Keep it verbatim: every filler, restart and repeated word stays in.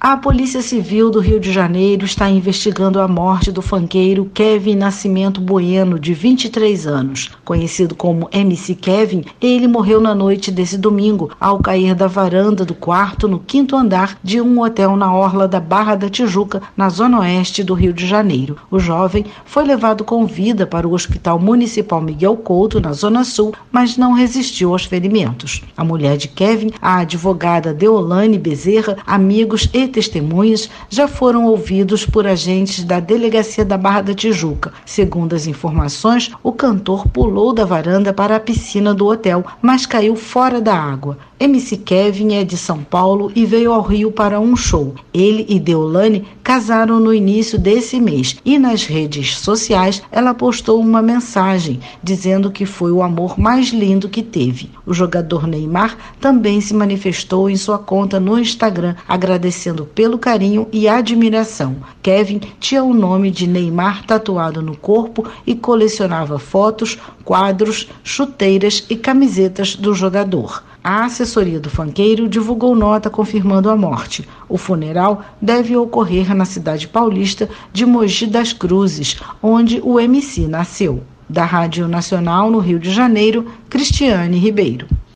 A Polícia Civil do Rio de Janeiro está investigando a morte do funkeiro Kevin Nascimento Bueno, de vinte e três anos. Conhecido como M C Kevin, ele morreu na noite desse domingo, ao cair da varanda do quarto no quinto andar de um hotel na orla da Barra da Tijuca, na zona oeste do Rio de Janeiro. O jovem foi levado com vida para o Hospital Municipal Miguel Couto, na zona sul, mas não resistiu aos ferimentos. A mulher de Kevin, a advogada Deolane Bezerra, amigos e testemunhas já foram ouvidos por agentes da Delegacia da Barra da Tijuca. Segundo as informações, o cantor pulou da varanda para a piscina do hotel, mas caiu fora da água. M C Kevin é de São Paulo e veio ao Rio para um show. Ele e Deolane casaram no início desse mês e nas redes sociais ela postou uma mensagem dizendo que foi o amor mais lindo que teve. O jogador Neymar também se manifestou em sua conta no Instagram, agradecendo pelo carinho e admiração. Kevin tinha o nome de Neymar tatuado no corpo e colecionava fotos, quadros, chuteiras e camisetas do jogador. A assessoria do funkeiro divulgou nota confirmando a morte. O funeral deve ocorrer na cidade paulista de Mogi das Cruzes, onde o M C nasceu. Da Rádio Nacional no Rio de Janeiro, Cristiane Ribeiro.